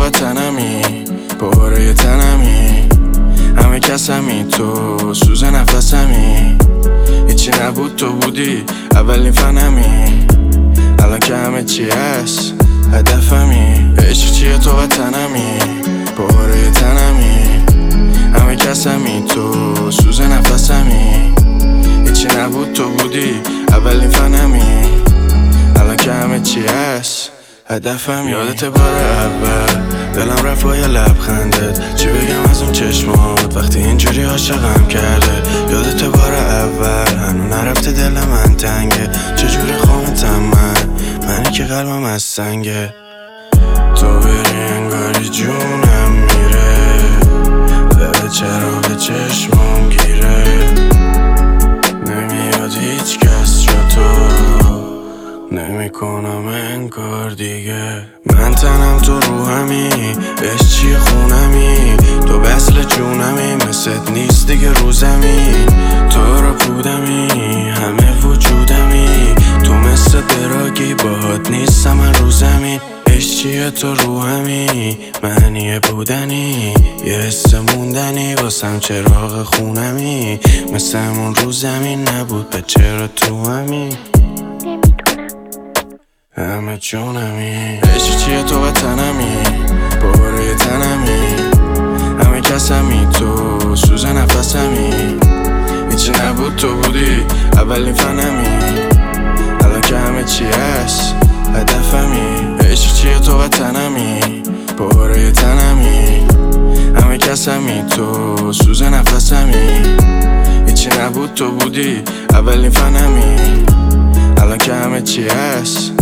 وطنمی، پاره تنمی، همه کسمی، تو سوز نفسمی. هیچی نبود تو بودی اولین فنمی، الان که همه چی هست هدفمی. عشق چیه تو وطنمی، پاره تنمی، همه کسمی، تو سوز نفسمی. هیچی نبود تو بودی اولین فنمی، الان که همه چی هست هدفم. یادت بار اول دلم رفت با یه لبخندت، چی بگم از اون چشمات وقتی اینجوری عاشقم کرده. یادت بار اول هنو نرفته دل من تنگه، چجوری خوابتم منی که قلبم از سنگه. تو بری انگاری جونم میره، لب چراغ چشمم گیره، نمیاد هیچ کس جا تو، نمی کنم انگار دیگه. من تنم تو روحمی، عشق چیه خونمی، تو بسل جونمی، مثل نیست دیگه روزمی. تو رو پودمی، همه وجودمی، تو مثل دراگی، باهات نیستم من روزمی. عشق چیه تو روحمی، معنی بودنی، یه حس موندنی، واسم چراغ خونمی، مثل همون رو زمین نبود به چرا تو همی، همه جونمی. عشق چیه تو وطنمی، پاره تنمی، همه کسمی، تو سوز نفسمی. هیچی نبود تو بودی اولین فنمی، الان که همه چی هست هدفمی. عشق چیه تو وطنمی، پاره تنمی، همه کسمی، تو سوز نفسمی. هیچی نبود تو بودی اولین فنمی، الان که همه چی هست